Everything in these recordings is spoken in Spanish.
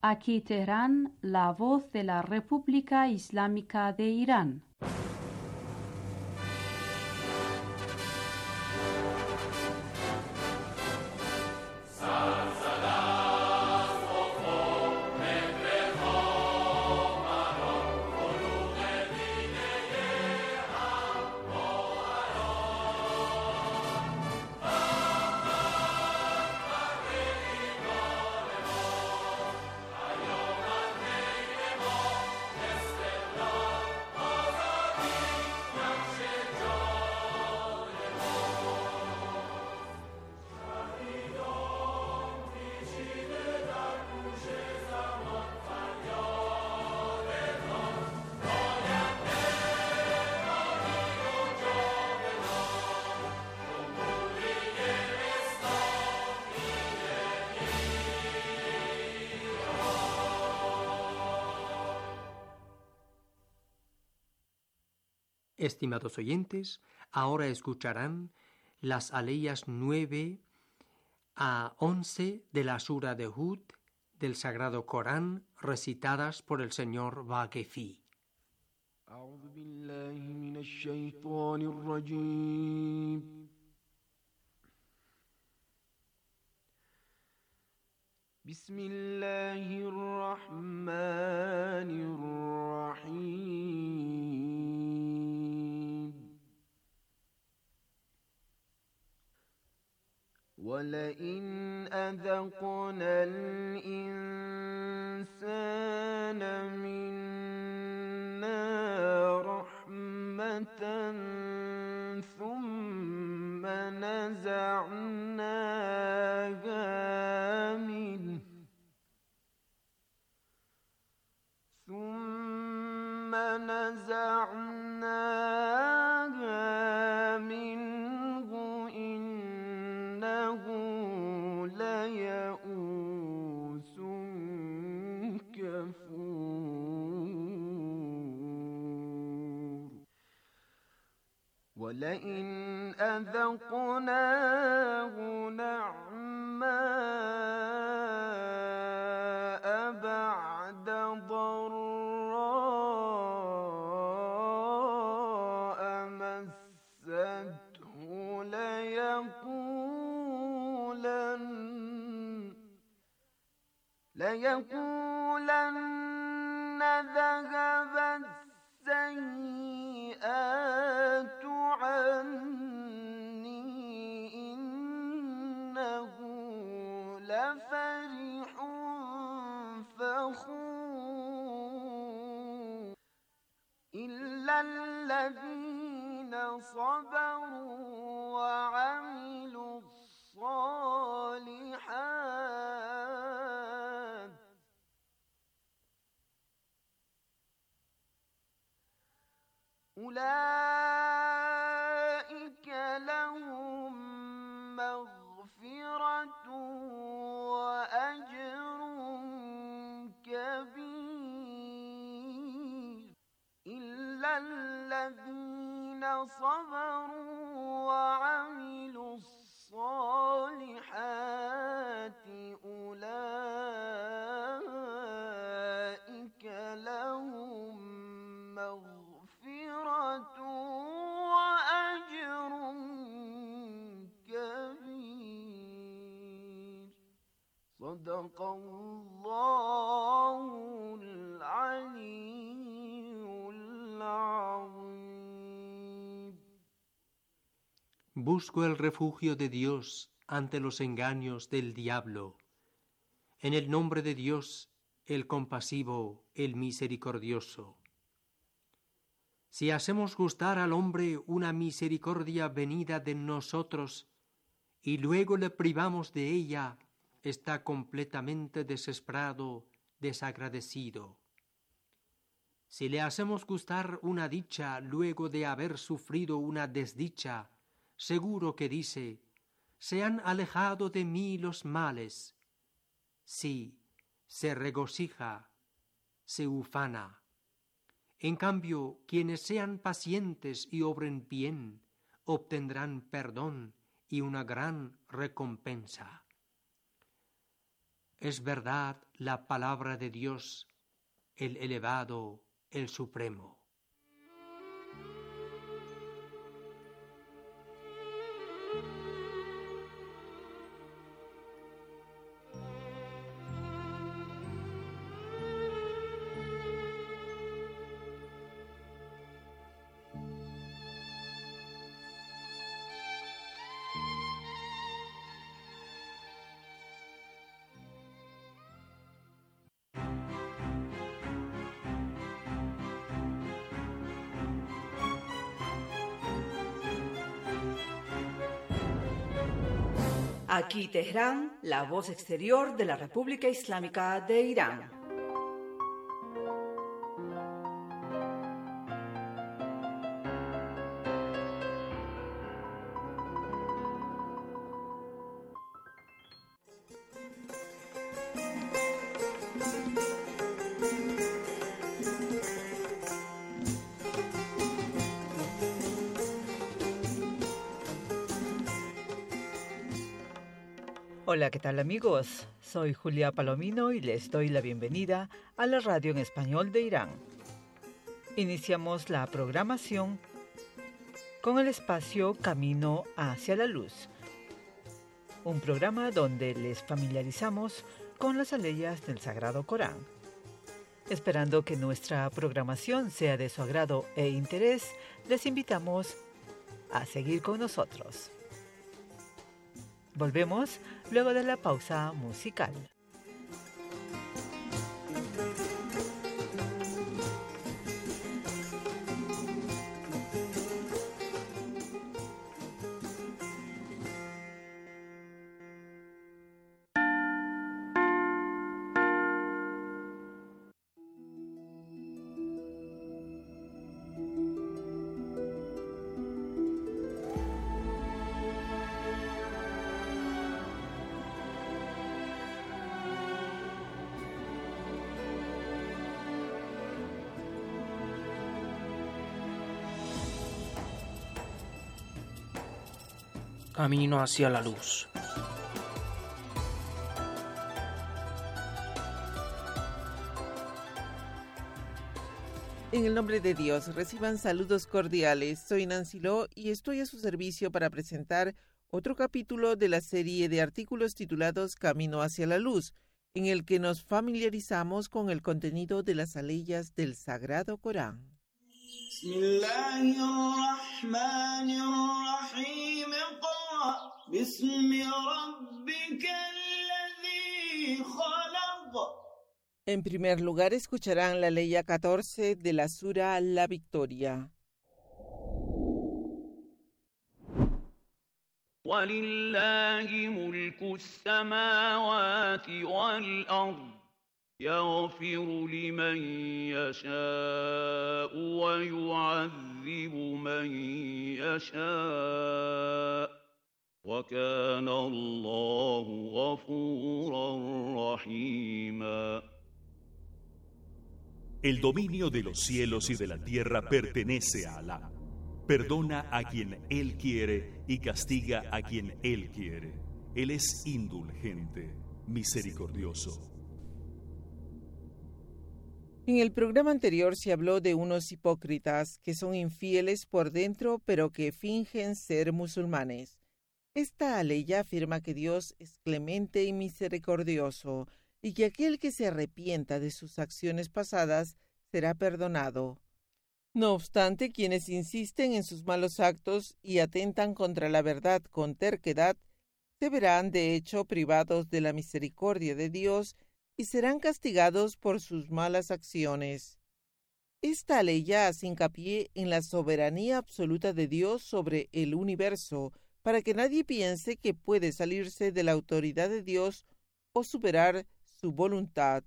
Aquí Teherán, la voz de la República Islámica de Irán. Estimados oyentes, ahora escucharán las aleyas 9 a 11 de la Sura de Hud del Sagrado Corán, recitadas por el señor Vaquefi. أعوذ بالله من الشيطان الرجيم بسم الله الرحمن الرحيم ولئن أذقنا الإنسان منا رحمة ثم نزعناها منه إنه ليئوس كفور ولئن أذقناه نعماء بعد ضراء مسته ليقولن ذهب السيئات عني إنه لفرح فخور إلا الذين صبروا وعملوا الصالحات أولئك لهم مغفرة وأجر كبير إلا الذين صبروا وعملوا الصالحات أولئك لهم مغفرة وأجر كبير صدق الله العلي العظيم. Busco el refugio de Dios ante los engaños del diablo. En el nombre de Dios, el compasivo, el misericordioso. Si hacemos gustar al hombre una misericordia venida de nosotros y luego le privamos de ella, está completamente desesperado, desagradecido. Si le hacemos gustar una dicha luego de haber sufrido una desdicha, seguro que dice: se han alejado de mí los males. Sí, se regocija, se ufana. En cambio, quienes sean pacientes y obren bien, obtendrán perdón y una gran recompensa. Es verdad la palabra de Dios, el elevado, el supremo. Aquí Teherán, la voz exterior de la República Islámica de Irán. Hola, ¿qué tal amigos? Soy Julia Palomino y les doy la bienvenida a la radio en español de Irán. Iniciamos la programación con el espacio Camino hacia la Luz, un programa donde les familiarizamos con las aleyas del Sagrado Corán. Esperando que nuestra programación sea de su agrado e interés, les invitamos a seguir con nosotros. Volvemos luego de la pausa musical. Camino hacia la luz. En el nombre de Dios, reciban saludos cordiales. Soy Nancy Lo y estoy a su servicio para presentar otro capítulo de la serie de artículos titulados Camino hacia la luz, en el que nos familiarizamos con el contenido de las aleyas del Sagrado Corán. En primer lugar, escucharán la aleya 14 de la Sura La Victoria. وَلِلَّهِ مُلْكُ السَّمَاوَاتِ وَالْأَرْضِ يَغْفِرُ لِمَن يَشَاءُ وَيُعَذِّبُ مَن يَشَاءُ وَكَانَ اللَّهُ غَفُورًا رَّحِيمًا. El dominio de los cielos y de la tierra pertenece a Alá. Perdona a quien Él quiere y castiga a quien Él quiere. Él es indulgente, misericordioso. En el programa anterior se habló de unos hipócritas que son infieles por dentro pero que fingen ser musulmanes. Esta aleya afirma que Dios es clemente y misericordioso y que aquel que se arrepienta de sus acciones pasadas será perdonado. No obstante, quienes insisten en sus malos actos y atentan contra la verdad con terquedad, se verán de hecho privados de la misericordia de Dios y serán castigados por sus malas acciones. Esta aleya hace hincapié en la soberanía absoluta de Dios sobre el universo, para que nadie piense que puede salirse de la autoridad de Dios o superar su voluntad.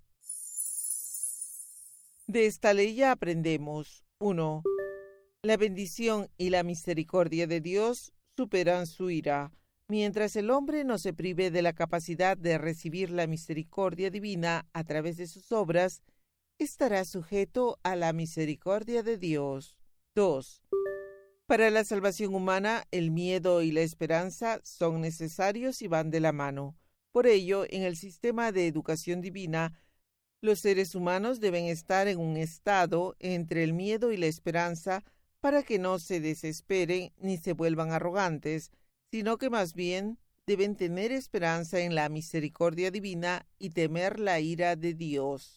De esta aleya aprendemos: 1. La bendición y la misericordia de Dios superan su ira. Mientras el hombre no se prive de la capacidad de recibir la misericordia divina a través de sus obras, estará sujeto a la misericordia de Dios. 2. Para la salvación humana, el miedo y la esperanza son necesarios y van de la mano. Por ello, en el sistema de educación divina, los seres humanos deben estar en un estado entre el miedo y la esperanza para que no se desesperen ni se vuelvan arrogantes, sino que más bien deben tener esperanza en la misericordia divina y temer la ira de Dios.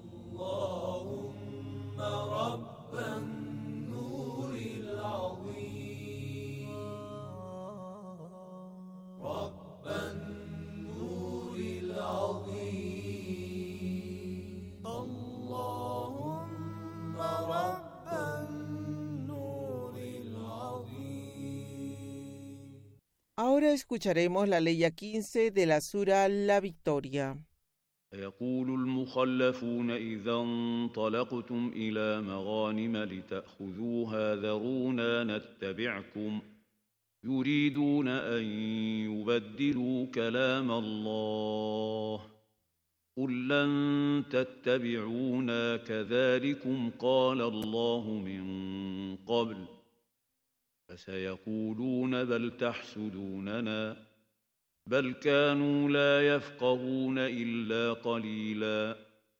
Ahora escucharemos la ley 15 de la Sura La Victoria. يقول المخلفون إذا انطلقتم إلى مغانم لتأخذوها ذرونا نتبعكم يريدون أن يبدلوا كلام الله قل لن تتبعونا كذلكم قال الله من قبل فسيقولون بل تحسدوننا بل كانوا لا يفقهون إلا قليلا.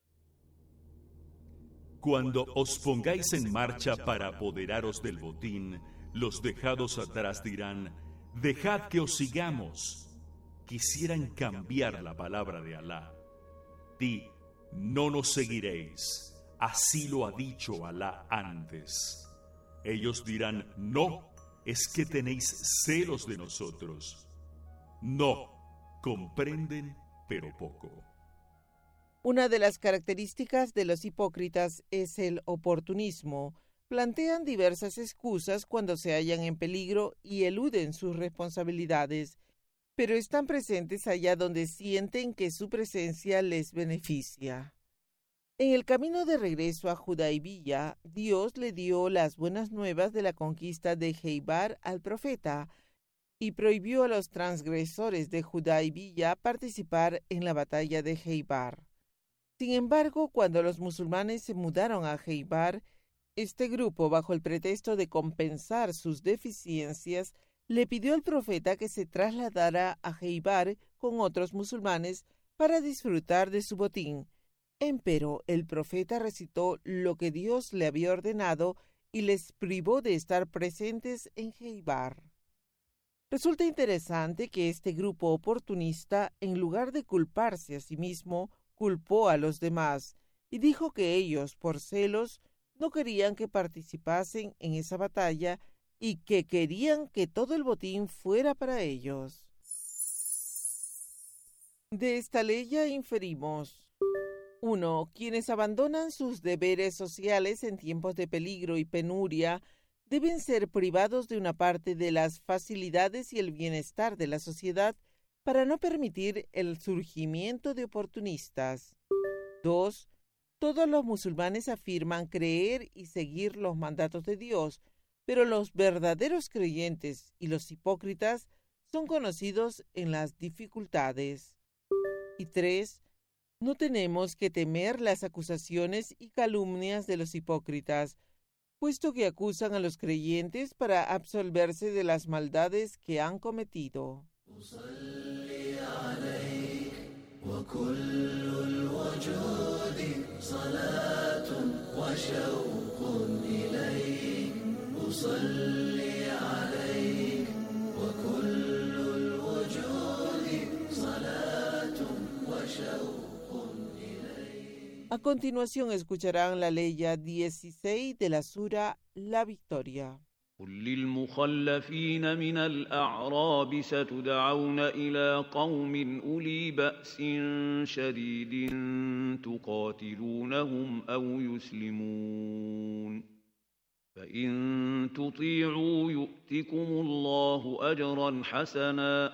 Cuando os pongáis en marcha para apoderaros del botín, los dejados atrás dirán, dejad que os sigamos. Quisieran cambiar la palabra de Alá. Di, no nos seguiréis. Así lo ha dicho Alá antes. Ellos dirán, no, es que tenéis celos de nosotros. No, comprenden, pero poco. Una de las características de los hipócritas es el oportunismo. Plantean diversas excusas cuando se hallan en peligro y eluden sus responsabilidades, pero están presentes allá donde sienten que su presencia les beneficia. En el camino de regreso a Hudaybiyah, Dios le dio las buenas nuevas de la conquista de Khaybar al profeta y prohibió a los transgresores de Hudaybiyah participar en la batalla de Khaybar. Sin embargo, cuando los musulmanes se mudaron a Khaybar, este grupo, bajo el pretexto de compensar sus deficiencias, le pidió al profeta que se trasladara a Khaybar con otros musulmanes para disfrutar de su botín. Empero, el profeta recitó lo que Dios le había ordenado y les privó de estar presentes en Khaybar. Resulta interesante que este grupo oportunista, en lugar de culparse a sí mismo, culpó a los demás y dijo que ellos, por celos, no querían que participasen en esa batalla y que querían que todo el botín fuera para ellos. De esta ley ya inferimos: 1. Quienes abandonan sus deberes sociales en tiempos de peligro y penuria deben ser privados de una parte de las facilidades y el bienestar de la sociedad para no permitir el surgimiento de oportunistas. 2. Todos los musulmanes afirman creer y seguir los mandatos de Dios, pero los verdaderos creyentes y los hipócritas son conocidos en las dificultades. Y 3. No tenemos que temer las acusaciones y calumnias de los hipócritas, puesto que acusan a los creyentes para absolverse de las maldades que han cometido. A continuación escucharán la ley 16 de la Sura La Victoria. قل للمخلفين من الأعراب ستدعون إلى قوم أولي بأس شديد تقاتلونهم أو يسلمون فإن تطيعوا يؤتكم الله أجرا حسنا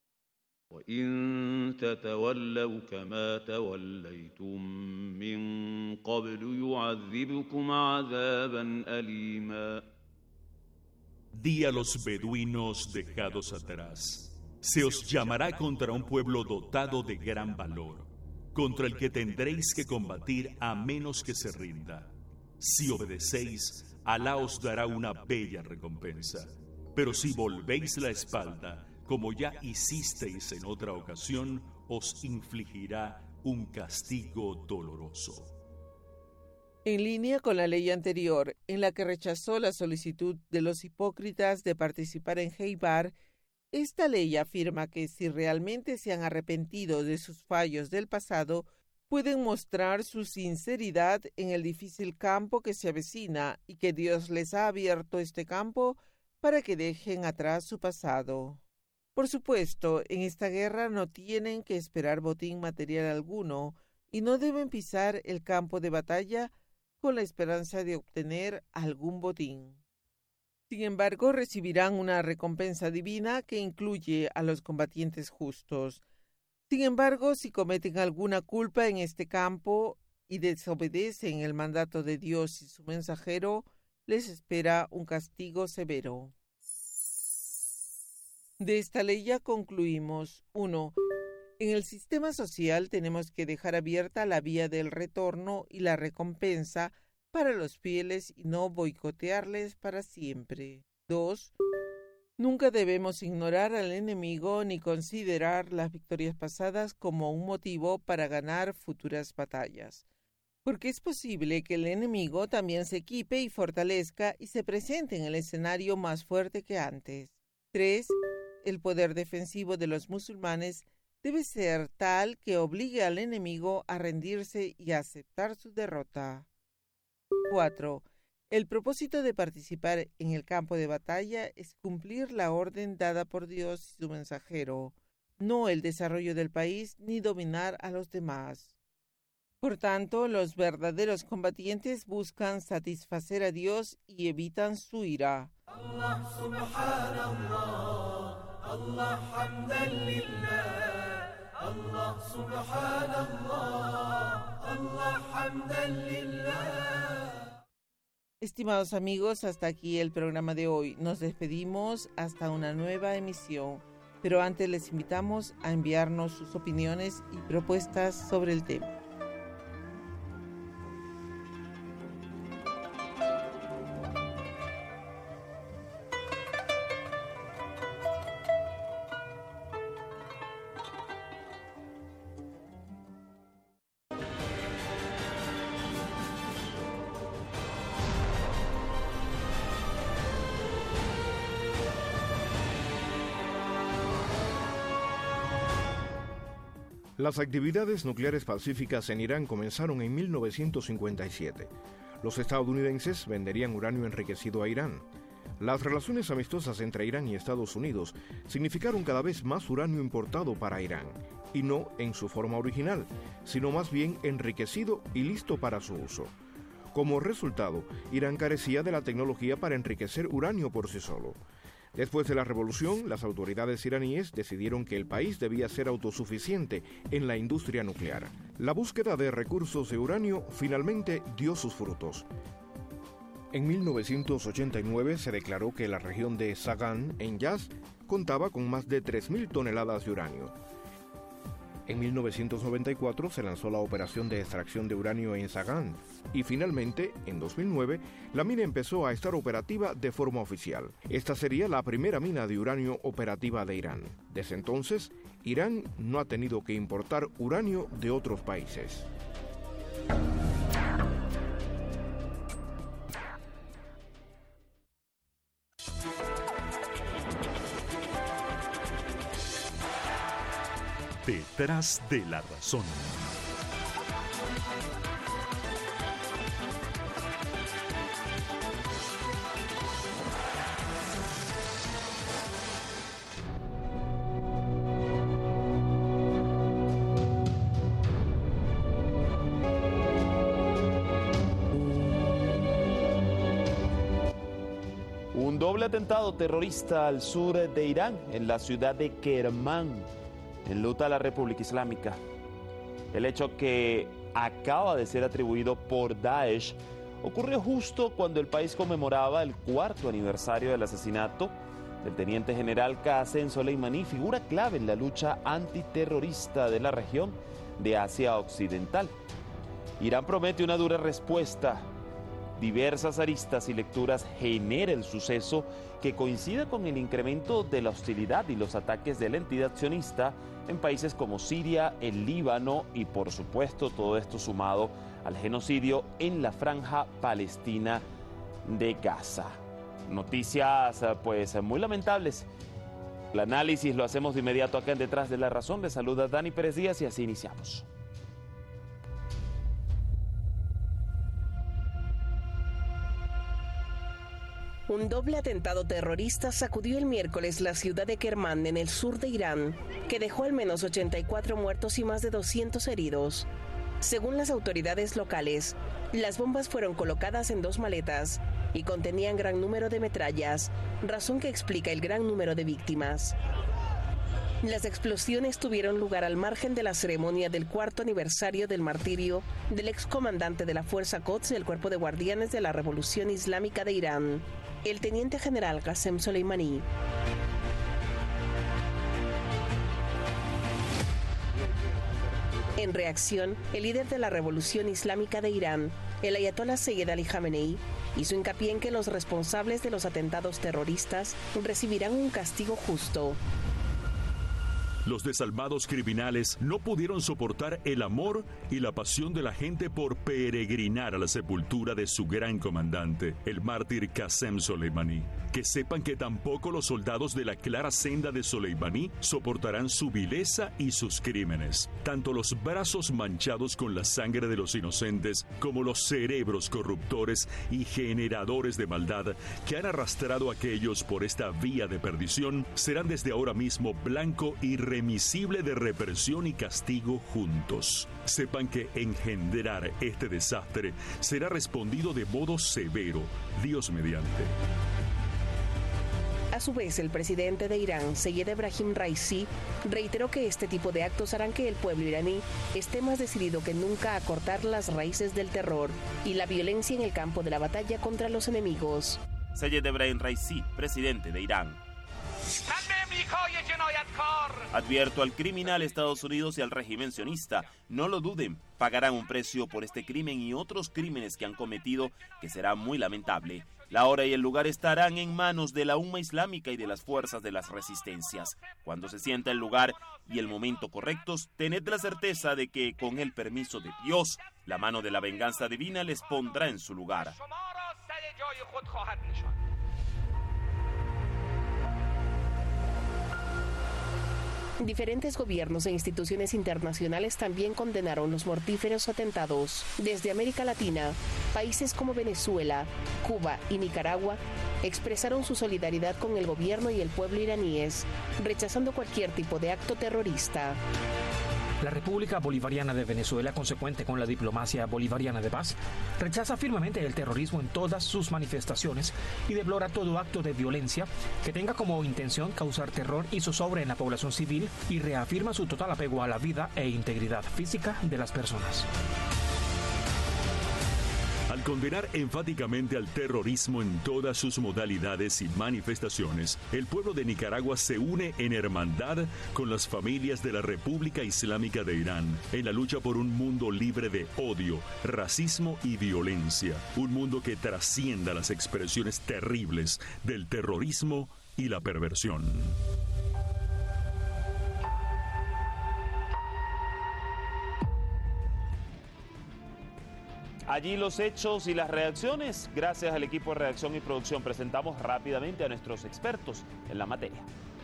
وإن تتولوا كما توليتم من قبل يعذبكم عذابا أليما. Di a los beduinos dejados atrás, se os llamará contra un pueblo dotado de gran valor, contra el que tendréis que combatir a menos que se rinda. Si obedecéis, Alá os dará una bella recompensa. Pero si volvéis la espalda, como ya hicisteis en otra ocasión, os infligirá un castigo doloroso. En línea con la ley anterior, en la que rechazó la solicitud de los hipócritas de participar en Heibar, esta ley afirma que si realmente se han arrepentido de sus fallos del pasado, pueden mostrar su sinceridad en el difícil campo que se avecina y que Dios les ha abierto este campo para que dejen atrás su pasado. Por supuesto, en esta guerra no tienen que esperar botín material alguno y no deben pisar el campo de batalla con la esperanza de obtener algún botín. Sin embargo, recibirán una recompensa divina que incluye a los combatientes justos. Sin embargo, si cometen alguna culpa en este campo y desobedecen el mandato de Dios y su mensajero, les espera un castigo severo. De esta ley ya concluimos. 1. En el sistema social tenemos que dejar abierta la vía del retorno y la recompensa para los fieles y no boicotearles para siempre. 2. Nunca debemos ignorar al enemigo ni considerar las victorias pasadas como un motivo para ganar futuras batallas, porque es posible que el enemigo también se equipe y fortalezca y se presente en el escenario más fuerte que antes. 3. El poder defensivo de los musulmanes debe ser tal que obligue al enemigo a rendirse y a aceptar su derrota. 4. El propósito de participar en el campo de batalla es cumplir la orden dada por Dios y su mensajero, no el desarrollo del país ni dominar a los demás. Por tanto, los verdaderos combatientes buscan satisfacer a Dios y evitan su ira. Allah subhanallah, Allah hamdan lillah, Allah subhanallah, Allah hamdan lillah. Estimados amigos, hasta aquí el programa de hoy. Nos despedimos hasta una nueva emisión, pero antes les invitamos a enviarnos sus opiniones y propuestas sobre el tema. Las actividades nucleares pacíficas en Irán comenzaron en 1957. Los estadounidenses venderían uranio enriquecido a Irán. Las relaciones amistosas entre Irán y Estados Unidos significaron cada vez más uranio importado para Irán, y no en su forma original, sino más bien enriquecido y listo para su uso. Como resultado, Irán carecía de la tecnología para enriquecer uranio por sí solo. Después de la revolución, las autoridades iraníes decidieron que el país debía ser autosuficiente en la industria nuclear. La búsqueda de recursos de uranio finalmente dio sus frutos. En 1989 se declaró que la región de Sagan, en Yazd, contaba con más de 3.000 toneladas de uranio. En 1994 se lanzó la operación de extracción de uranio en Sagan y finalmente, en 2009, la mina empezó a estar operativa de forma oficial. Esta sería la primera mina de uranio operativa de Irán. Desde entonces, Irán no ha tenido que importar uranio de otros países. Detrás de la razón. Un doble atentado terrorista al sur de Irán, en la ciudad de Kermán, enluta a la República Islámica. El hecho, que acaba de ser atribuido por Daesh, ocurrió justo cuando el país conmemoraba el 4º aniversario del asesinato del teniente general Qasem Soleimani, figura clave en la lucha antiterrorista de la región de Asia Occidental. Irán promete una dura respuesta diversas aristas y lecturas genera el suceso que coincide con el incremento de la hostilidad y los ataques de la entidad sionista en países como Siria, el Líbano y por supuesto todo esto sumado al genocidio en la franja palestina de Gaza. Noticias pues muy lamentables. El análisis lo hacemos de inmediato acá en Detrás de la Razón. Les saluda Dani Pérez Díaz y así iniciamos. Un doble atentado terrorista sacudió el miércoles la ciudad de Kermán, en el sur de Irán, que dejó al menos 84 muertos y más de 200 heridos. Según las autoridades locales, las bombas fueron colocadas en 2 maletas y contenían gran número de metrallas, razón que explica el gran número de víctimas. Las explosiones tuvieron lugar al margen de la ceremonia del 4º aniversario del martirio del excomandante de la Fuerza Quds del Cuerpo de Guardianes de la Revolución Islámica de Irán, el teniente general Qasem Soleimani. En reacción, el líder de la Revolución Islámica de Irán, el ayatolá Seyed Ali Khamenei, hizo hincapié en que los responsables de los atentados terroristas recibirán un castigo justo. Los desalmados criminales no pudieron soportar el amor y la pasión de la gente por peregrinar a la sepultura de su gran comandante, el mártir Qasem Soleimani. Que sepan que tampoco los soldados de la clara senda de Soleimani soportarán su vileza y sus crímenes. Tanto los brazos manchados con la sangre de los inocentes como los cerebros corruptores y generadores de maldad que han arrastrado a aquellos por esta vía de perdición serán desde ahora mismo blanco irremisible de represión y castigo juntos. Sepan que engendrar este desastre será respondido de modo severo, Dios mediante. A su vez, el presidente de Irán, Seyed Ebrahim Raisi, reiteró que este tipo de actos harán que el pueblo iraní esté más decidido que nunca a cortar las raíces del terror y la violencia en el campo de la batalla contra los enemigos. Seyed Ebrahim Raisi, presidente de Irán. Advierto al criminal Estados Unidos y al régimen sionista, no lo duden, pagarán un precio por este crimen y otros crímenes que han cometido que será muy lamentable. La hora y el lugar estarán en manos de la Umma Islámica y de las fuerzas de las resistencias. Cuando se sienta el lugar y el momento correctos, tened la certeza de que, con el permiso de Dios, la mano de la venganza divina les pondrá en su lugar. Diferentes gobiernos e instituciones internacionales también condenaron los mortíferos atentados. Desde América Latina, países como Venezuela, Cuba y Nicaragua expresaron su solidaridad con el gobierno y el pueblo iraníes, rechazando cualquier tipo de acto terrorista. La República Bolivariana de Venezuela, consecuente con la diplomacia bolivariana de paz, rechaza firmemente el terrorismo en todas sus manifestaciones y deplora todo acto de violencia que tenga como intención causar terror y zozobra en la población civil y reafirma su total apego a la vida e integridad física de las personas. Al condenar enfáticamente al terrorismo en todas sus modalidades y manifestaciones, el pueblo de Nicaragua se une en hermandad con las familias de la República Islámica de Irán en la lucha por un mundo libre de odio, racismo y violencia, un mundo que trascienda las expresiones terribles del terrorismo y la perversión. Allí los hechos y las reacciones. Gracias al equipo de redacción y producción presentamos rápidamente a nuestros expertos en la materia.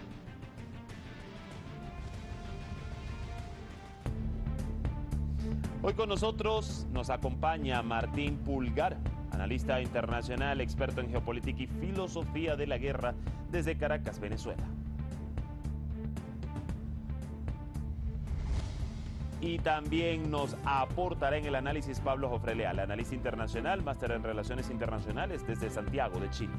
Hoy con nosotros nos acompaña Martín Pulgar, analista internacional, experto en geopolítica y filosofía de la guerra desde Caracas, Venezuela. Y también nos aportará en el análisis Pablo Jofre Leal, analista internacional, máster en Relaciones Internacionales desde Santiago de Chile.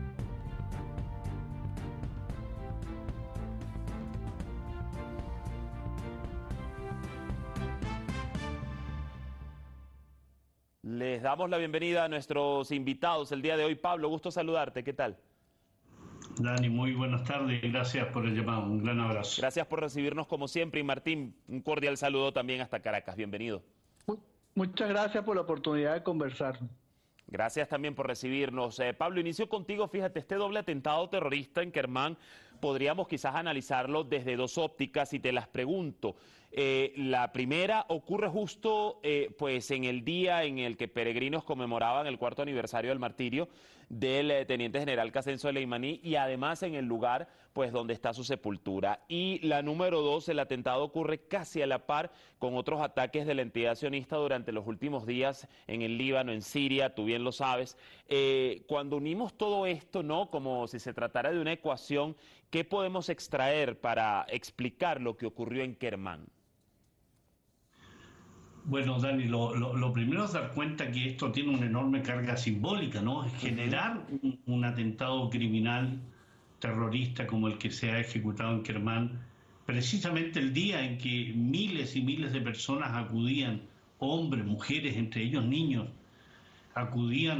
Les damos la bienvenida a nuestros invitados el día de hoy. Pablo, gusto saludarte, ¿qué tal? Dani, muy buenas tardes y gracias por el llamado. Un gran abrazo. Gracias por recibirnos como siempre. Y Martín, un cordial saludo también hasta Caracas. Bienvenido. Muchas gracias por la oportunidad de conversar. Gracias también por recibirnos. Pablo, inicio contigo. Fíjate, este doble atentado terrorista en Kermán podríamos quizás analizarlo desde dos ópticas y te las pregunto. La primera ocurre justo pues en el día en el que peregrinos conmemoraban el 4º aniversario del martirio del teniente general Qasem Soleimani y además en el lugar pues donde está su sepultura. Y la número dos, el atentado ocurre casi a la par con otros ataques de la entidad sionista durante los últimos días en el Líbano, en Siria, tú bien lo sabes. Cuando unimos todo esto, ¿no?, como si se tratara de una ecuación, ¿qué podemos extraer para explicar lo que ocurrió en Kermán? Bueno, Dani, lo primero es dar cuenta que esto tiene una enorme carga simbólica, ¿no? Generar un atentado criminal terrorista como el que se ha ejecutado en Kermán, precisamente el día en que miles y miles de personas acudían, hombres, mujeres, entre ellos niños, acudían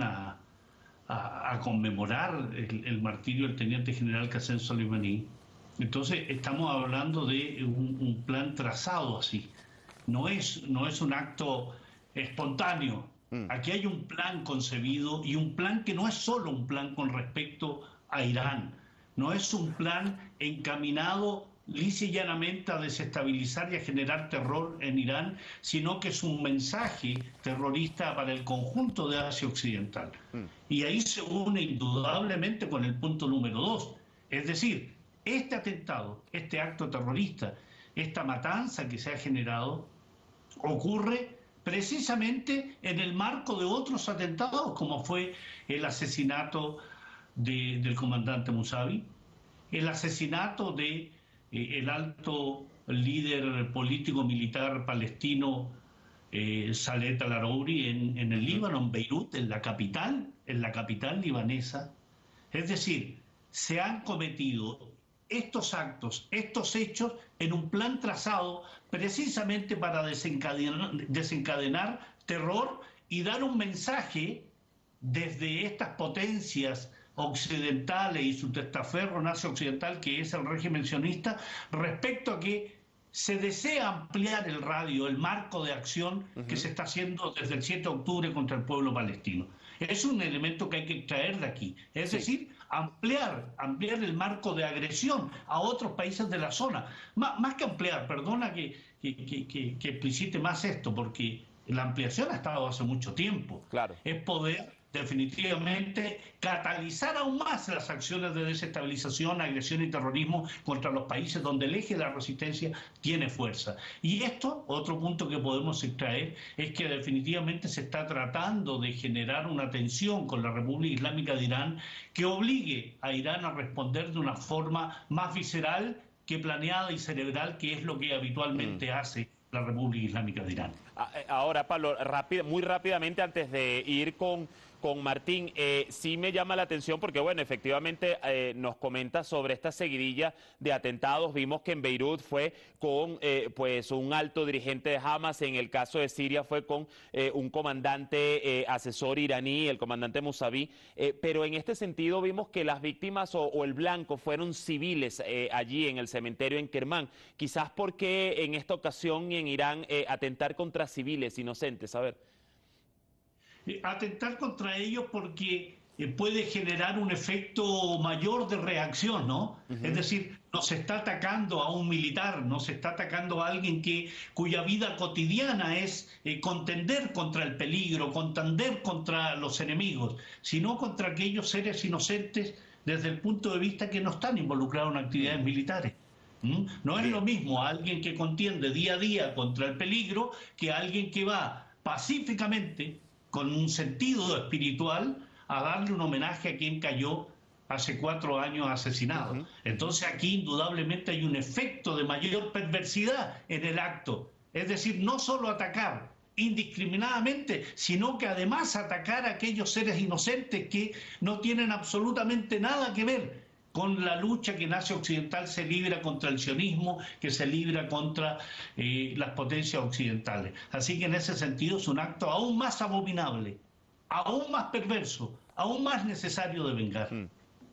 a conmemorar el martirio del teniente general Qasem Soleimani. Entonces estamos hablando de un plan trazado así. No es un acto espontáneo. Aquí hay un plan concebido y un plan que no es solo un plan con respecto a Irán. No es un plan encaminado lisa y llanamente a desestabilizar y a generar terror en Irán, sino que es un mensaje terrorista para el conjunto de Asia Occidental. Y ahí se une indudablemente con el punto número 2. Es decir, este atentado, este acto terrorista, esta matanza que se ha generado, ocurre precisamente en el marco de otros atentados, como fue el asesinato del comandante Musavi, el asesinato de el alto líder político-militar palestino Saleh al-Arouri en el Líbano, en Beirut, en la capital libanesa. Es decir, se han cometido estos actos, estos hechos, en un plan trazado precisamente para desencadenar terror y dar un mensaje desde estas potencias occidentales y su testaferro en Asia Occidental, que es el régimen sionista, respecto a que se desea ampliar el radio, el marco de acción que se está haciendo desde el 7 de octubre contra el pueblo palestino. Es un elemento que hay que extraer de aquí. Es decir, ampliar el marco de agresión a otros países de la zona. Más que ampliar, perdona que explicite más esto, porque la ampliación ha estado hace mucho tiempo. Claro. Es poder definitivamente catalizar aún más las acciones de desestabilización, agresión y terrorismo contra los países donde el eje de la resistencia tiene fuerza. Y esto, otro punto que podemos extraer, es que definitivamente se está tratando de generar una tensión con la República Islámica de Irán que obligue a Irán a responder de una forma más visceral que planeada y cerebral, que es lo que habitualmente hace la República Islámica de Irán. Ahora, Pablo, muy rápidamente, antes de ir con Martín, sí me llama la atención porque, bueno, efectivamente nos comenta sobre esta seguidilla de atentados. Vimos que en Beirut fue con pues un alto dirigente de Hamas, en el caso de Siria fue con un comandante asesor iraní, el comandante Musavi, pero en este sentido vimos que las víctimas o el blanco fueron civiles allí en el cementerio en Kermán. Quizás porque en esta ocasión y en Irán atentar contra civiles inocentes, a ver. Atentar contra ellos porque puede generar un efecto mayor de reacción, ¿no? Es decir, no se está atacando a un militar, no se está atacando a alguien cuya vida cotidiana es contender contra el peligro, contender contra los enemigos, sino contra aquellos seres inocentes desde el punto de vista que no están involucrados en actividades militares. No es lo mismo alguien que contiende día a día contra el peligro que alguien que va pacíficamente, con un sentido espiritual, a darle un homenaje a quien cayó hace 4 años asesinado. Entonces aquí indudablemente hay un efecto de mayor perversidad en el acto. Es decir, no solo atacar indiscriminadamente, sino que además atacar a aquellos seres inocentes que no tienen absolutamente nada que ver con la lucha que en Asia Occidental se libra contra el sionismo, que se libra contra las potencias occidentales. Así que en ese sentido es un acto aún más abominable, aún más perverso, aún más necesario de vengar.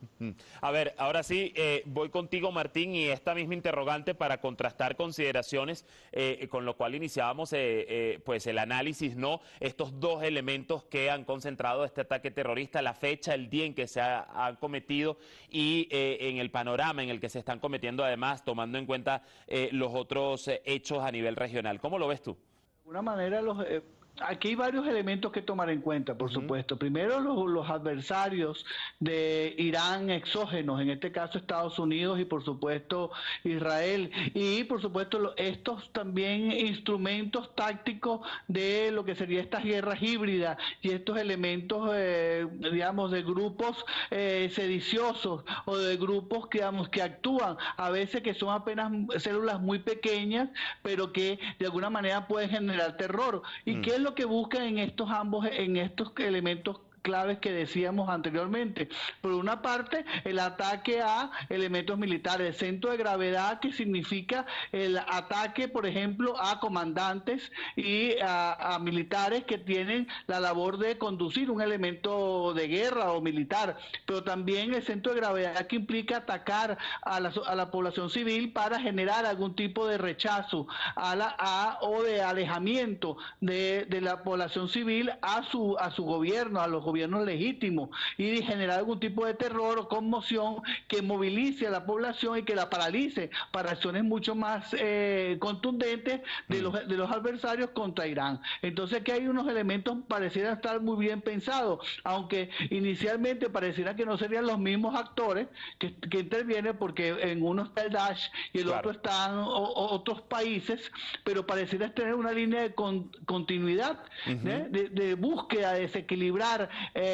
A ver, ahora sí, voy contigo, Martín, y esta misma interrogante para contrastar consideraciones, con lo cual iniciábamos pues el análisis, ¿no? Estos dos elementos que han concentrado este ataque terrorista, la fecha, el día en que se ha cometido y en el panorama en el que se están cometiendo, además, tomando en cuenta los otros hechos a nivel regional. ¿Cómo lo ves tú? De alguna manera, aquí hay varios elementos que tomar en cuenta, por supuesto. Primero, los adversarios de Irán exógenos, en este caso Estados Unidos y por supuesto Israel. Y por supuesto estos también instrumentos tácticos de lo que sería estas guerras híbridas y estos elementos, digamos, de grupos sediciosos o de grupos que actúan, a veces que son apenas células muy pequeñas, pero que de alguna manera pueden generar terror. ¿Y qué es lo que buscan en estos elementos claves que decíamos anteriormente? Por una parte, el ataque a elementos militares, el centro de gravedad, que significa el ataque, por ejemplo, a comandantes y a militares que tienen la labor de conducir un elemento de guerra o militar, pero también el centro de gravedad que implica atacar a la población civil para generar algún tipo de rechazo o de alejamiento de la población civil a su gobierno, a los gobiernos legítimos, y generar algún tipo de terror o conmoción que movilice a la población y que la paralice para acciones mucho más contundentes de los adversarios contra Irán. Entonces aquí hay unos elementos que parecieran estar muy bien pensados, aunque inicialmente pareciera que no serían los mismos actores que intervienen, porque en uno está el Daesh y el otro están otros países, pero pareciera tener una línea de continuidad, de búsqueda de desequilibrar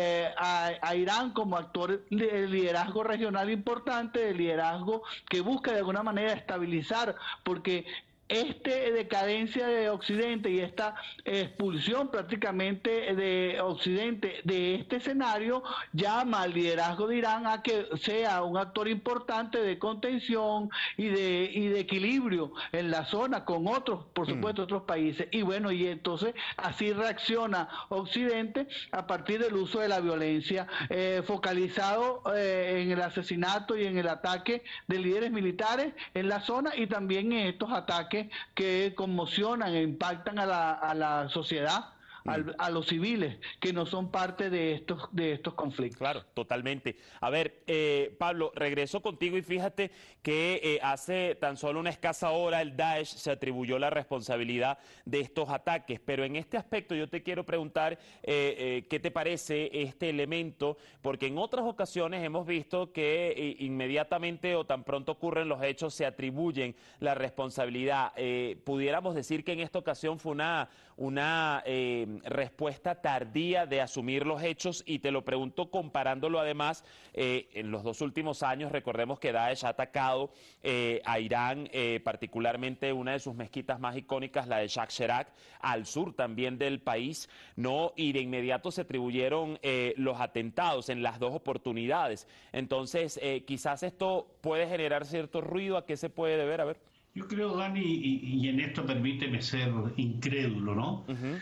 a Irán como actor de liderazgo regional importante, de liderazgo que busca de alguna manera estabilizar, porque decadencia de Occidente y esta expulsión prácticamente de Occidente de este escenario llama al liderazgo de Irán a que sea un actor importante de contención y de equilibrio en la zona con otros, por supuesto, otros países. Y bueno, y entonces así reacciona Occidente a partir del uso de la violencia, focalizado en el asesinato y en el ataque de líderes militares en la zona, y también en estos ataques que conmocionan e impactan a la sociedad, a los civiles que no son parte de estos conflictos. Claro, totalmente. A ver, Pablo, regreso contigo y fíjate que hace tan solo una escasa hora el Daesh se atribuyó la responsabilidad de estos ataques, pero en este aspecto yo te quiero preguntar qué te parece este elemento, porque en otras ocasiones hemos visto que inmediatamente o tan pronto ocurren los hechos se atribuyen la responsabilidad. Pudiéramos decir que en esta ocasión fue una respuesta tardía de asumir los hechos, y te lo pregunto comparándolo además, en los 2 últimos años recordemos que Daesh ha atacado a Irán, particularmente una de sus mezquitas más icónicas, la de Shah Cheragh, al sur también del país, ¿no? Y de inmediato se atribuyeron los atentados en las 2 oportunidades. Entonces, quizás esto puede generar cierto ruido. ¿A qué se puede deber? A ver. Yo creo, Dani, y en esto permíteme ser incrédulo, ¿no?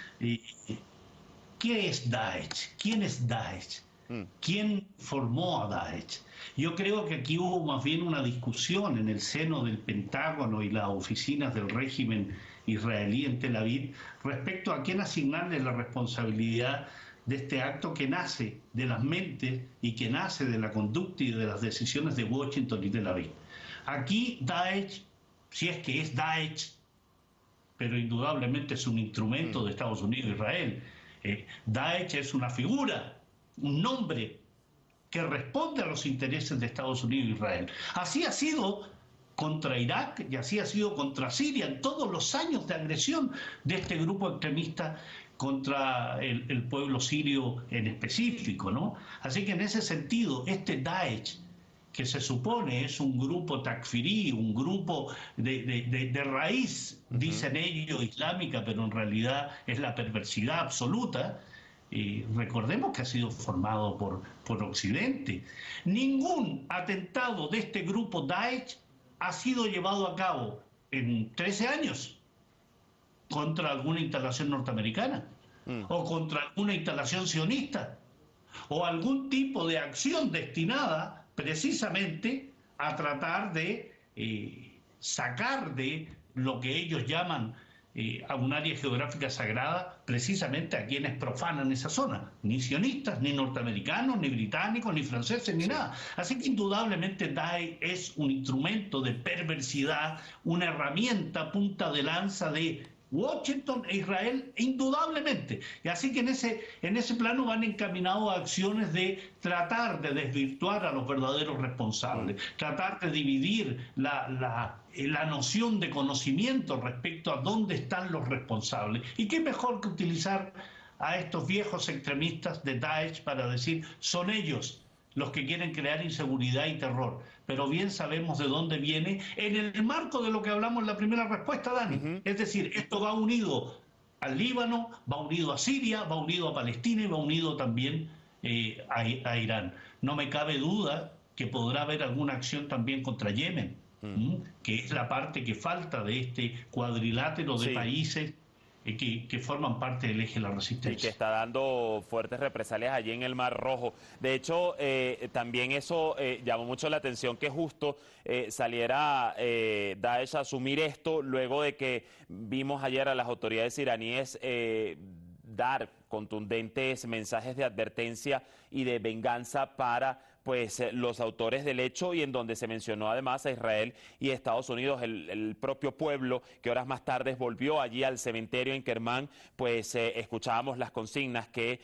¿Qué es Daesh? ¿Quién es Daesh? ¿Quién formó a Daesh? Yo creo que aquí hubo más bien una discusión en el seno del Pentágono y las oficinas del régimen israelí en Tel Aviv respecto a quién asignarle la responsabilidad de este acto que nace de las mentes y que nace de la conducta y de las decisiones de Washington y Tel Aviv. Aquí Daesh, si es que es Daesh, pero indudablemente es un instrumento de Estados Unidos e Israel. Daesh es una figura, un nombre que responde a los intereses de Estados Unidos e Israel. Así ha sido contra Irak y así ha sido contra Siria en todos los años de agresión de este grupo extremista contra el pueblo sirio en específico, ¿no? Así que en ese sentido, este Daesh, que se supone es un grupo takfirí, un grupo de raíz, dicen ellos, islámica, pero en realidad es la perversidad absoluta. Recordemos que ha sido formado por Occidente. Ningún atentado de este grupo Daesh ha sido llevado a cabo en 13 años contra alguna instalación norteamericana o contra alguna instalación sionista o algún tipo de acción destinada precisamente a tratar de sacar de lo que ellos llaman a un área geográfica sagrada, precisamente a quienes profanan esa zona, ni sionistas, ni norteamericanos, ni británicos, ni franceses, ni nada. Así que indudablemente Daesh es un instrumento de perversidad, una herramienta punta de lanza de Washington e Israel, indudablemente. Y así que en ese plano van encaminados a acciones de tratar de desvirtuar a los verdaderos responsables, tratar de dividir la noción de conocimiento respecto a dónde están los responsables. Y qué mejor que utilizar a estos viejos extremistas de Daesh para decir, son ellos los que quieren crear inseguridad y terror. Pero bien sabemos de dónde viene, en el marco de lo que hablamos en la primera respuesta, Dani. Es decir, esto va unido al Líbano, va unido a Siria, va unido a Palestina y va unido también a Irán. No me cabe duda que podrá haber alguna acción también contra Yemen, que es la parte que falta de este cuadrilátero de países que forman parte del eje de la resistencia. Y que está dando fuertes represalias allí en el Mar Rojo. De hecho, también eso llamó mucho la atención, que justo saliera Daesh a asumir esto luego de que vimos ayer a las autoridades iraníes dar contundentes mensajes de advertencia y de venganza para los autores del hecho, y en donde se mencionó además a Israel y Estados Unidos, el propio pueblo que horas más tarde volvió allí al cementerio en Kermán. Escuchábamos las consignas que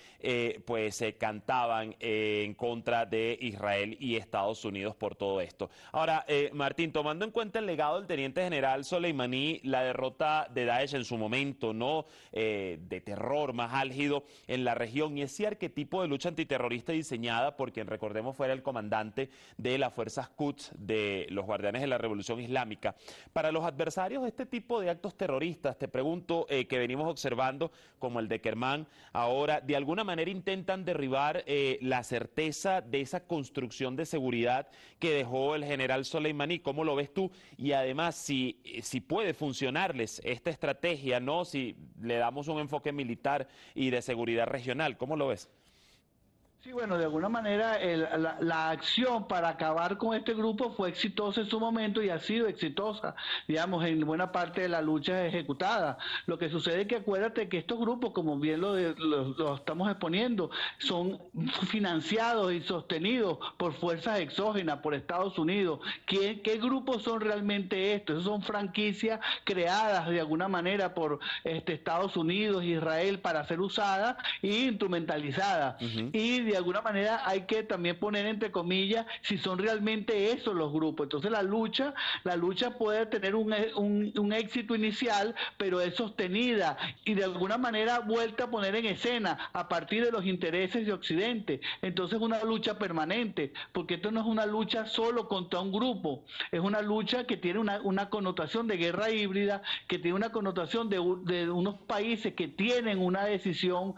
cantaban en contra de Israel y Estados Unidos por todo esto. Ahora, Martín, tomando en cuenta el legado del teniente general Soleimani, la derrota de Daesh en su momento, ¿no?, de terror más álgido en la región, y ese arquetipo de lucha antiterrorista diseñada por quien, recordemos, fuera el comandante de las fuerzas Quds de los Guardianes de la Revolución Islámica. Para los adversarios de este tipo de actos terroristas, te pregunto, que venimos observando, como el de Kermán, ahora, ¿de alguna manera intentan derribar la certeza de esa construcción de seguridad que dejó el general Soleimani? ¿Cómo lo ves tú? Y además, si puede funcionarles esta estrategia, ¿no?, si le damos un enfoque militar y de seguridad regional, ¿cómo lo ves? Sí, bueno, de alguna manera la acción para acabar con este grupo fue exitosa en su momento y ha sido exitosa, digamos, en buena parte de la lucha ejecutada. Lo que sucede es que acuérdate que estos grupos, como bien lo estamos exponiendo, son financiados y sostenidos por fuerzas exógenas, por Estados Unidos. ¿Qué grupos son realmente estos? Esos son franquicias creadas de alguna manera por Estados Unidos, Israel, para ser usadas e instrumentalizadas. Y de alguna manera hay que también poner entre comillas si son realmente esos los grupos. Entonces la lucha puede tener un éxito inicial, pero es sostenida y de alguna manera vuelta a poner en escena a partir de los intereses de Occidente. Entonces es una lucha permanente, porque esto no es una lucha solo contra un grupo, es una lucha que tiene una connotación de guerra híbrida, que tiene una connotación de unos países que tienen una decisión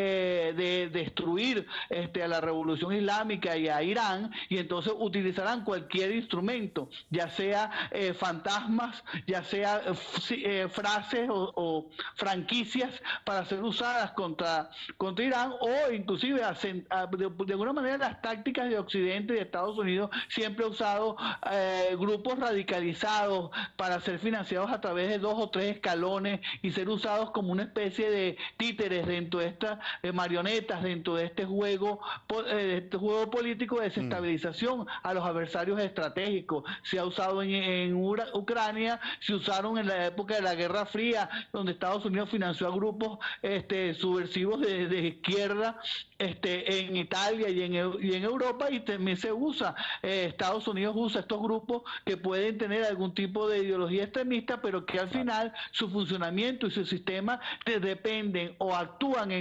de destruir a la Revolución Islámica y a Irán, y entonces utilizarán cualquier instrumento, ya sea fantasmas, ya sea frases o franquicias para ser usadas contra Irán, o inclusive de alguna manera las tácticas de Occidente y de Estados Unidos siempre ha usado grupos radicalizados para ser financiados a través de 2 o 3 escalones y ser usados como una especie de títeres dentro de estas marionetas, dentro de este juego político de desestabilización a los adversarios estratégicos. Se ha usado en Ucrania, se usaron en la época de la Guerra Fría, donde Estados Unidos financió a grupos subversivos de izquierda en Italia y en Europa, y también se usa, Estados Unidos usa estos grupos que pueden tener algún tipo de ideología extremista, pero que al final su funcionamiento y su sistema dependen o actúan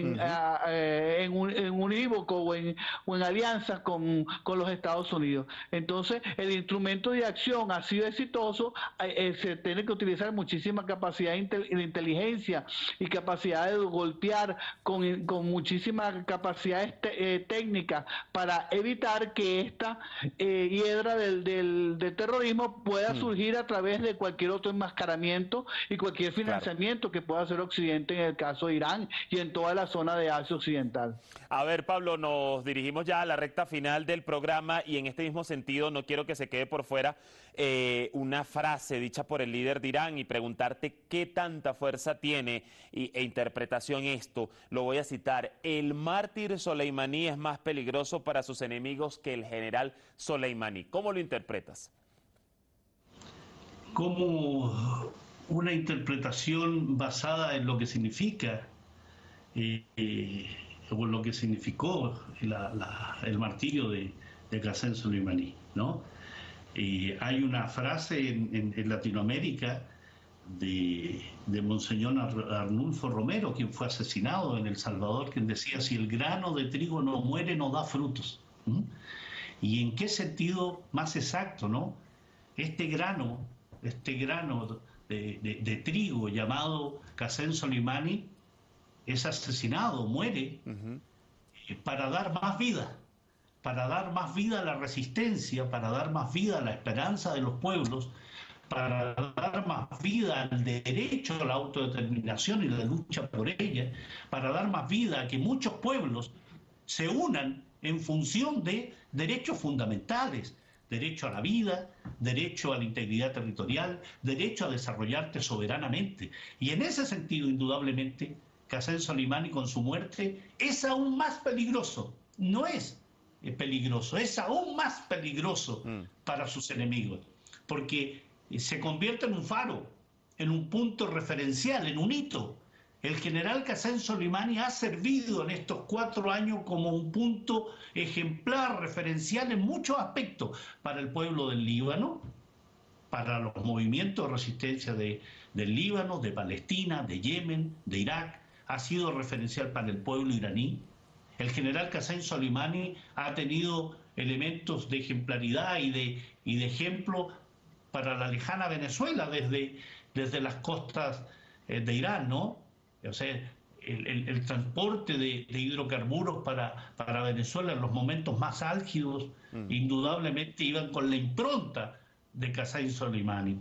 en unívoco o en alianzas con los Estados Unidos. Entonces el instrumento de acción ha sido exitoso, se tiene que utilizar muchísima capacidad de inteligencia y capacidad de golpear con muchísima capacidad capacidades técnicas para evitar que esta hiedra del terrorismo pueda surgir a través de cualquier otro enmascaramiento y cualquier financiamiento que pueda hacer Occidente en el caso de Irán y en toda la zona de Asia Occidental. A ver, Pablo, nos dirigimos ya a la recta final del programa y en este mismo sentido no quiero que se quede por fuera una frase dicha por el líder de Irán y preguntarte qué tanta fuerza tiene e interpretación esto. Lo voy a citar: el mártir Soleimani es más peligroso para sus enemigos que el general Soleimani. ¿Cómo lo interpretas? Como una interpretación basada en lo que significa o lo que significó el martirio de Qasem Soleimani, ¿no? Hay una frase en Latinoamérica de Monseñor Arnulfo Romero, quien fue asesinado en El Salvador, quien decía: si el grano de trigo no muere, no da frutos. ¿Y en qué sentido más exacto, no? Este grano de trigo llamado Qasem Soleimani es asesinado, muere, para dar más vida a la resistencia, para dar más vida a la esperanza de los pueblos, para dar más vida al derecho a la autodeterminación y la lucha por ella, para dar más vida a que muchos pueblos se unan en función de derechos fundamentales: derecho a la vida, derecho a la integridad territorial, derecho a desarrollarte soberanamente. Y en ese sentido, indudablemente, Qasem Soleimani con su muerte es aún más peligroso. No es peligroso, es aún más peligroso para sus enemigos, porque se convierte en un faro, en un punto referencial, en un hito. El general Qasem Soleimani ha servido en estos 4 años como un punto ejemplar, referencial en muchos aspectos para el pueblo del Líbano, para los movimientos de resistencia del Líbano, de Palestina, de Yemen, de Irak. Ha sido referencial para el pueblo iraní. El general Qasem Soleimani ha tenido elementos de ejemplaridad y de ejemplo para la lejana Venezuela desde las costas de Irán, ¿no? O sea, el transporte de hidrocarburos para Venezuela en los momentos más álgidos, indudablemente iban con la impronta de Qasem Soleimani.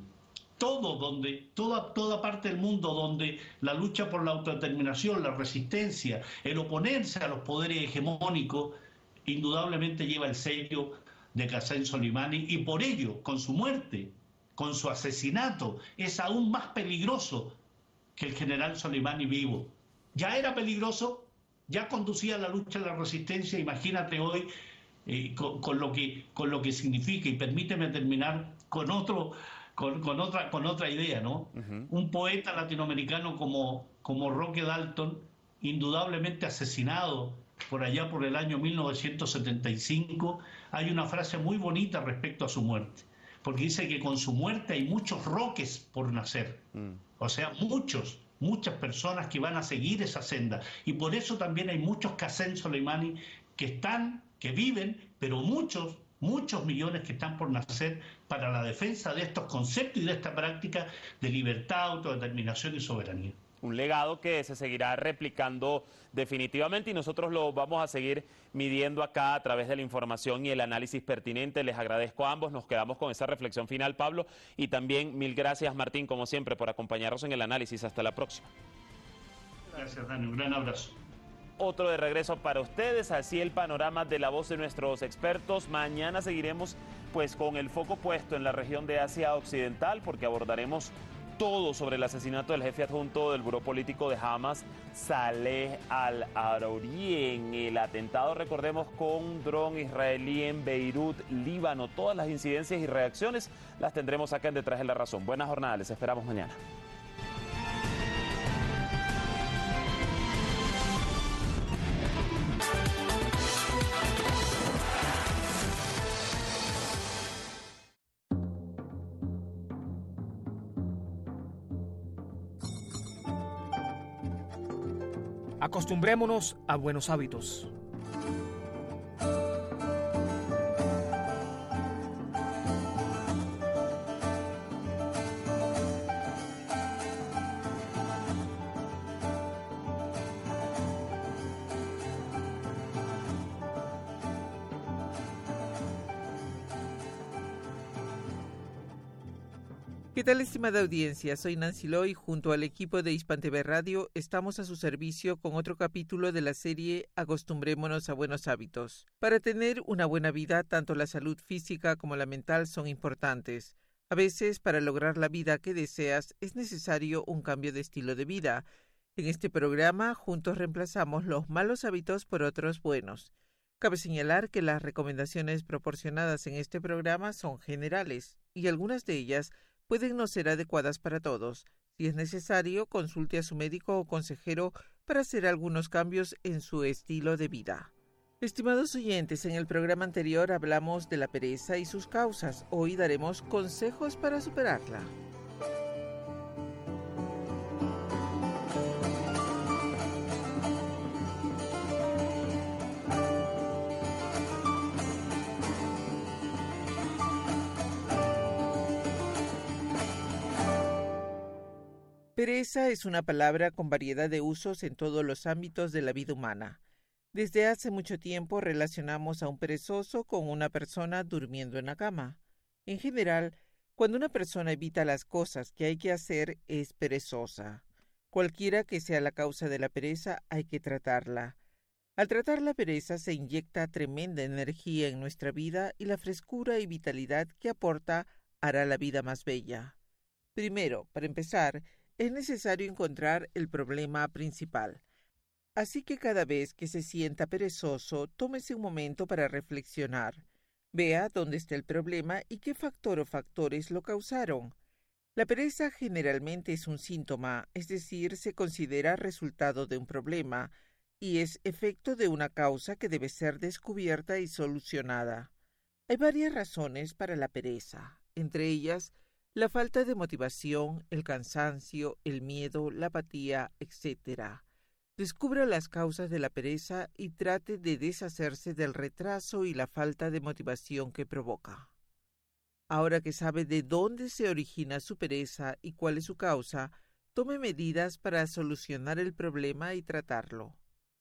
Toda parte del mundo donde la lucha por la autodeterminación, la resistencia, el oponerse a los poderes hegemónicos, indudablemente lleva el sello de Qasem Soleimani, y por ello, con su muerte, con su asesinato, es aún más peligroso que el general Soleimani vivo. Ya era peligroso, ya conducía la lucha a la resistencia. Imagínate hoy con lo que significa. Y permíteme terminar con otra idea, ¿no? Un poeta latinoamericano como Roque Dalton, indudablemente asesinado por allá por el año 1975, hay una frase muy bonita respecto a su muerte, porque dice que con su muerte hay muchos Roques por nacer. O sea, muchas personas que van a seguir esa senda. Y por eso también hay muchos Qasem Soleimani que viven, pero muchos millones que están por nacer para la defensa de estos conceptos y de esta práctica de libertad, autodeterminación y soberanía. Un legado que se seguirá replicando definitivamente y nosotros lo vamos a seguir midiendo acá a través de la información y el análisis pertinente. Les agradezco a ambos, nos quedamos con esa reflexión final, Pablo, y también mil gracias, Martín, como siempre, por acompañarnos en el análisis. Hasta la próxima. Gracias, Dani, un gran abrazo. Otro de regreso para ustedes, así el panorama de la voz de nuestros expertos. Mañana seguiremos pues con el foco puesto en la región de Asia Occidental, porque abordaremos todo sobre el asesinato del jefe adjunto del Buró Político de Hamas, Saleh al-Arouri, en el atentado, recordemos, con dron israelí en Beirut, Líbano. Todas las incidencias y reacciones las tendremos acá en Detrás de la Razón. Buenas jornadas, les esperamos mañana. Acostumbrémonos a buenos hábitos. ¿Qué tal, estimada audiencia? Soy Nancy Loy. Junto al equipo de Hispan TV Radio estamos a su servicio con otro capítulo de la serie Acostumbrémonos a buenos hábitos. Para tener una buena vida, tanto la salud física como la mental son importantes. A veces, para lograr la vida que deseas, es necesario un cambio de estilo de vida. En este programa, juntos reemplazamos los malos hábitos por otros buenos. Cabe señalar que las recomendaciones proporcionadas en este programa son generales y algunas de ellas pueden no ser adecuadas para todos. Si es necesario, consulte a su médico o consejero para hacer algunos cambios en su estilo de vida. Estimados oyentes, en el programa anterior hablamos de la pereza y sus causas. Hoy daremos consejos para superarla. Pereza es una palabra con variedad de usos en todos los ámbitos de la vida humana. Desde hace mucho tiempo relacionamos a un perezoso con una persona durmiendo en la cama. En general, cuando una persona evita las cosas que hay que hacer, es perezosa. Cualquiera que sea la causa de la pereza, hay que tratarla. Al tratar la pereza se inyecta tremenda energía en nuestra vida y la frescura y vitalidad que aporta hará la vida más bella. Primero, para empezar, es necesario encontrar el problema principal. Así que cada vez que se sienta perezoso, tómese un momento para reflexionar. Vea dónde está el problema y qué factor o factores lo causaron. La pereza generalmente es un síntoma, es decir, se considera resultado de un problema y es efecto de una causa que debe ser descubierta y solucionada. Hay varias razones para la pereza, entre ellas la falta de motivación, el cansancio, el miedo, la apatía, etc. Descubra las causas de la pereza y trate de deshacerse del retraso y la falta de motivación que provoca. Ahora que sabe de dónde se origina su pereza y cuál es su causa, tome medidas para solucionar el problema y tratarlo.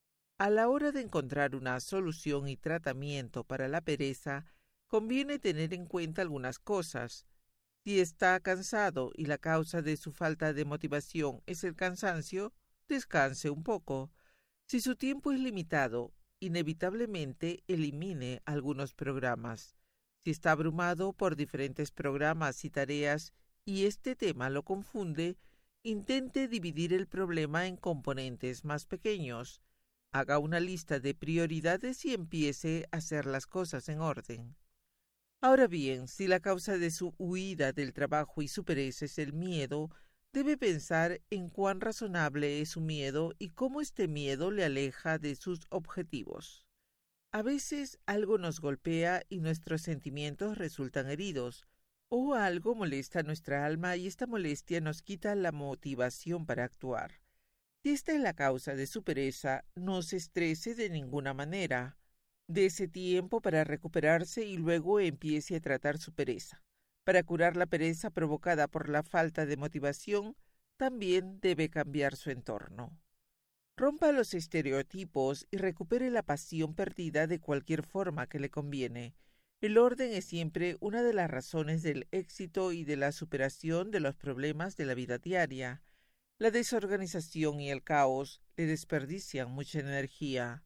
A la hora de encontrar una solución y tratamiento para la pereza, conviene tener en cuenta algunas cosas. Si está cansado y la causa de su falta de motivación es el cansancio, descanse un poco. Si su tiempo es limitado, inevitablemente elimine algunos programas. Si está abrumado por diferentes programas y tareas y este tema lo confunde, intente dividir el problema en componentes más pequeños. Haga una lista de prioridades y empiece a hacer las cosas en orden. Ahora bien, si la causa de su huida del trabajo y su pereza es el miedo, debe pensar en cuán razonable es su miedo y cómo este miedo le aleja de sus objetivos. A veces algo nos golpea y nuestros sentimientos resultan heridos, o algo molesta nuestra alma y esta molestia nos quita la motivación para actuar. Si esta es la causa de su pereza, no se estrese de ninguna manera. Dese tiempo para recuperarse y luego empiece a tratar su pereza. Para curar la pereza provocada por la falta de motivación, también debe cambiar su entorno. Rompa los estereotipos y recupere la pasión perdida de cualquier forma que le conviene. El orden es siempre una de las razones del éxito y de la superación de los problemas de la vida diaria. La desorganización y el caos le desperdician mucha energía.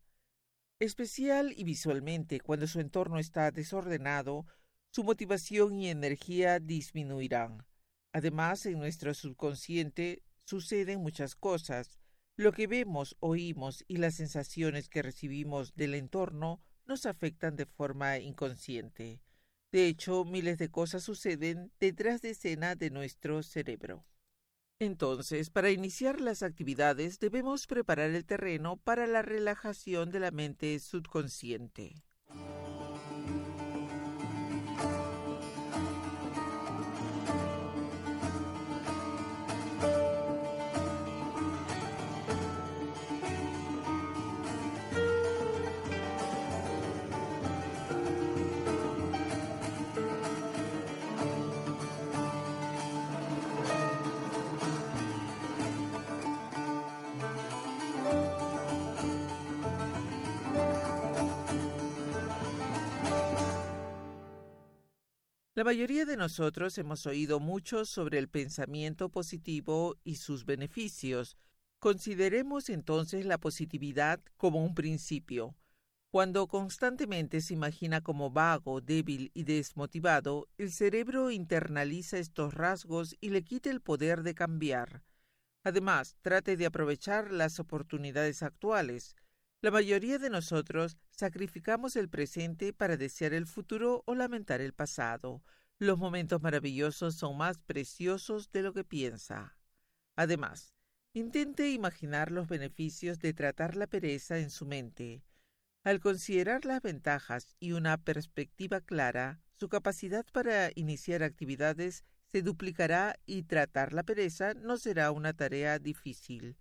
Especial y visualmente, cuando su entorno está desordenado, su motivación y energía disminuirán. Además, en nuestro subconsciente suceden muchas cosas. Lo que vemos, oímos y las sensaciones que recibimos del entorno nos afectan de forma inconsciente. De hecho, miles de cosas suceden detrás de escena de nuestro cerebro. Entonces, para iniciar las actividades debemos preparar el terreno para la relajación de la mente subconsciente. La mayoría de nosotros hemos oído mucho sobre el pensamiento positivo y sus beneficios. Consideremos entonces la positividad como un principio. Cuando constantemente se imagina como vago, débil y desmotivado, el cerebro internaliza estos rasgos y le quita el poder de cambiar. Además, trate de aprovechar las oportunidades actuales. La mayoría de nosotros sacrificamos el presente para desear el futuro o lamentar el pasado. Los momentos maravillosos son más preciosos de lo que piensa. Además, intente imaginar los beneficios de tratar la pereza en su mente. Al considerar las ventajas y una perspectiva clara, su capacidad para iniciar actividades se duplicará y tratar la pereza no será una tarea difícil.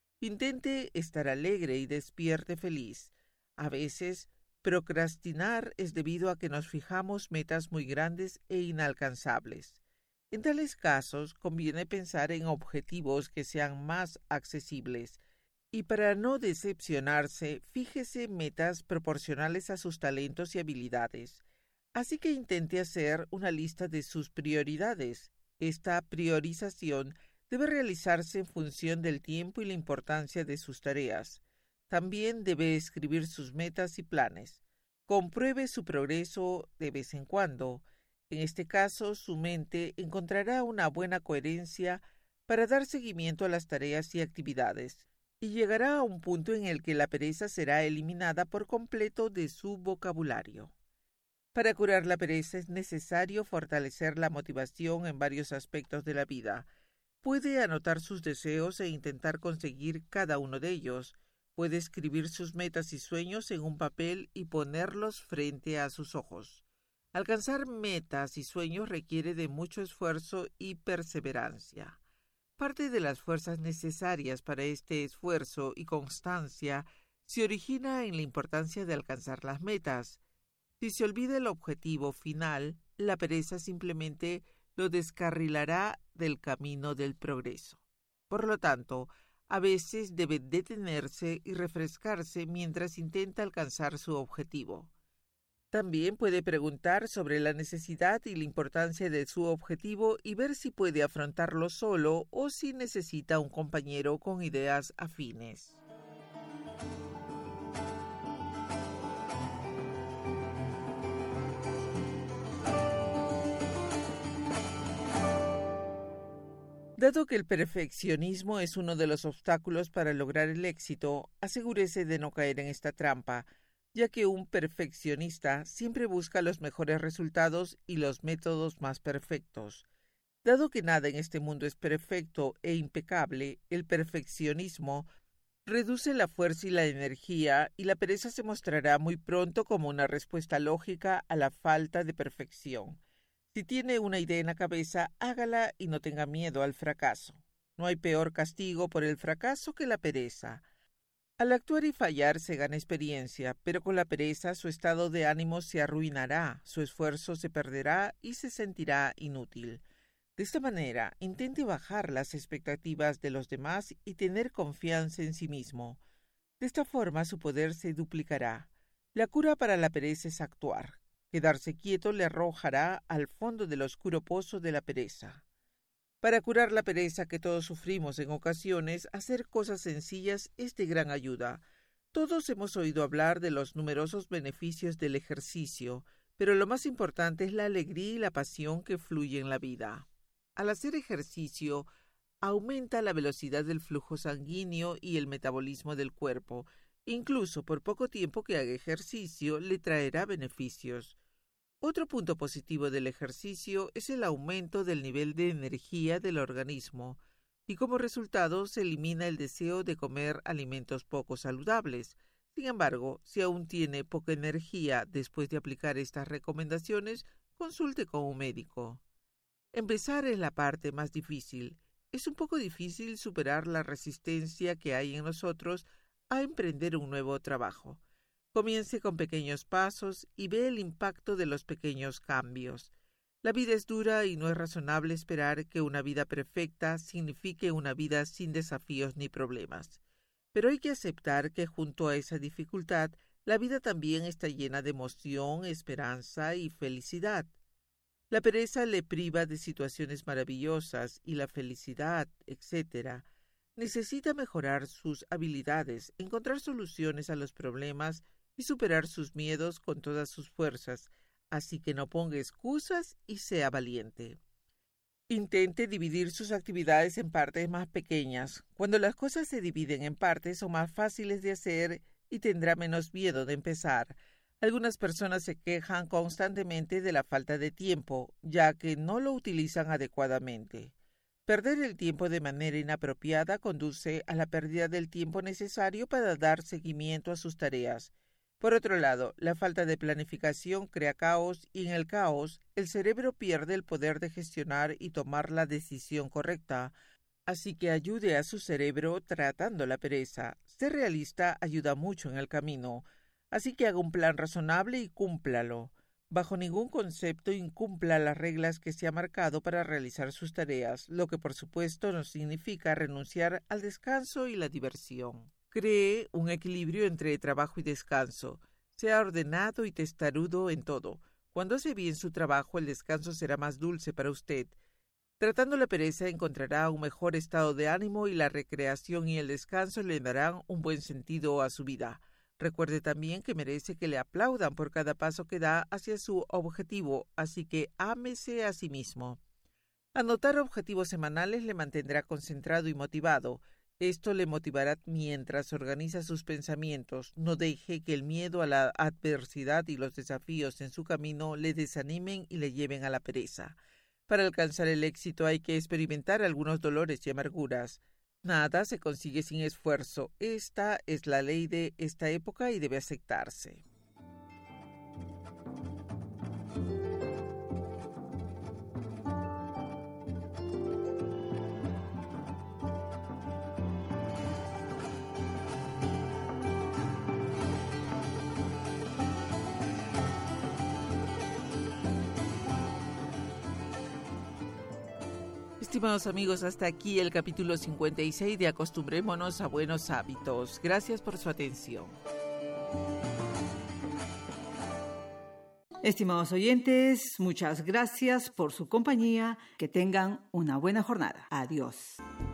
Intente estar alegre y despierte feliz. A veces, procrastinar es debido a que nos fijamos metas muy grandes e inalcanzables. En tales casos, conviene pensar en objetivos que sean más accesibles. Y para no decepcionarse, fíjese metas proporcionales a sus talentos y habilidades. Así que intente hacer una lista de sus prioridades. Esta priorización debe realizarse en función del tiempo y la importancia de sus tareas. También debe escribir sus metas y planes. Compruebe su progreso de vez en cuando. En este caso, su mente encontrará una buena coherencia para dar seguimiento a las tareas y actividades, y llegará a un punto en el que la pereza será eliminada por completo de su vocabulario. Para curar la pereza es necesario fortalecer la motivación en varios aspectos de la vida. Puede anotar sus deseos e intentar conseguir cada uno de ellos. Puede escribir sus metas y sueños en un papel y ponerlos frente a sus ojos. Alcanzar metas y sueños requiere de mucho esfuerzo y perseverancia. Parte de las fuerzas necesarias para este esfuerzo y constancia se origina en la importancia de alcanzar las metas. Si se olvida el objetivo final, la pereza simplemente lo descarrilará del camino del progreso. Por lo tanto, a veces debe detenerse y refrescarse mientras intenta alcanzar su objetivo. También puede preguntar sobre la necesidad y la importancia de su objetivo y ver si puede afrontarlo solo o si necesita un compañero con ideas afines. Dado que el perfeccionismo es uno de los obstáculos para lograr el éxito, asegúrese de no caer en esta trampa, ya que un perfeccionista siempre busca los mejores resultados y los métodos más perfectos. Dado que nada en este mundo es perfecto e impecable, el perfeccionismo reduce la fuerza y la energía, y la pereza se mostrará muy pronto como una respuesta lógica a la falta de perfección. Si tiene una idea en la cabeza, hágala y no tenga miedo al fracaso. No hay peor castigo por el fracaso que la pereza. Al actuar y fallar se gana experiencia, pero con la pereza su estado de ánimo se arruinará, su esfuerzo se perderá y se sentirá inútil. De esta manera, intente bajar las expectativas de los demás y tener confianza en sí mismo. De esta forma su poder se duplicará. La cura para la pereza es actuar. Quedarse quieto le arrojará al fondo del oscuro pozo de la pereza. Para curar la pereza que todos sufrimos en ocasiones, hacer cosas sencillas es de gran ayuda. Todos hemos oído hablar de los numerosos beneficios del ejercicio, pero lo más importante es la alegría y la pasión que fluye en la vida. Al hacer ejercicio, aumenta la velocidad del flujo sanguíneo y el metabolismo del cuerpo. Incluso por poco tiempo que haga ejercicio, le traerá beneficios. Otro punto positivo del ejercicio es el aumento del nivel de energía del organismo, y como resultado se elimina el deseo de comer alimentos poco saludables. Sin embargo, si aún tiene poca energía después de aplicar estas recomendaciones, consulte con un médico. Empezar es la parte más difícil. Es un poco difícil superar la resistencia que hay en nosotros a emprender un nuevo trabajo. Comience con pequeños pasos y ve el impacto de los pequeños cambios. La vida es dura y no es razonable esperar que una vida perfecta signifique una vida sin desafíos ni problemas. Pero hay que aceptar que junto a esa dificultad, la vida también está llena de emoción, esperanza y felicidad. La pereza le priva de situaciones maravillosas y la felicidad, etc. Necesita mejorar sus habilidades, encontrar soluciones a los problemas y superar sus miedos con todas sus fuerzas, así que no ponga excusas y sea valiente. Intente dividir sus actividades en partes más pequeñas. Cuando las cosas se dividen en partes son más fáciles de hacer y tendrá menos miedo de empezar. Algunas personas se quejan constantemente de la falta de tiempo, ya que no lo utilizan adecuadamente. Perder el tiempo de manera inapropiada conduce a la pérdida del tiempo necesario para dar seguimiento a sus tareas. Por otro lado, la falta de planificación crea caos y en el caos el cerebro pierde el poder de gestionar y tomar la decisión correcta. Así que ayude a su cerebro tratando la pereza. Ser realista ayuda mucho en el camino. Así que haga un plan razonable y cúmplalo. Bajo ningún concepto incumpla las reglas que se ha marcado para realizar sus tareas, lo que por supuesto no significa renunciar al descanso y la diversión. Cree un equilibrio entre trabajo y descanso. Sea ordenado y testarudo en todo. Cuando hace bien su trabajo, el descanso será más dulce para usted. Tratando la pereza encontrará un mejor estado de ánimo y la recreación y el descanso le darán un buen sentido a su vida. Recuerde también que merece que le aplaudan por cada paso que da hacia su objetivo, así que ámese a sí mismo. Anotar objetivos semanales le mantendrá concentrado y motivado. Esto le motivará mientras organiza sus pensamientos. No deje que el miedo a la adversidad y los desafíos en su camino le desanimen y le lleven a la pereza. Para alcanzar el éxito hay que experimentar algunos dolores y amarguras. Nada se consigue sin esfuerzo. Esta es la ley de esta época y debe aceptarse. Estimados amigos, hasta aquí el capítulo 56 de Acostumbrémonos a Buenos Hábitos. Gracias por su atención. Estimados oyentes, muchas gracias por su compañía. Que tengan una buena jornada. Adiós.